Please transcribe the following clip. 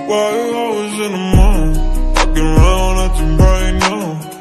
Why you always in the mood? Fucking around acting right now.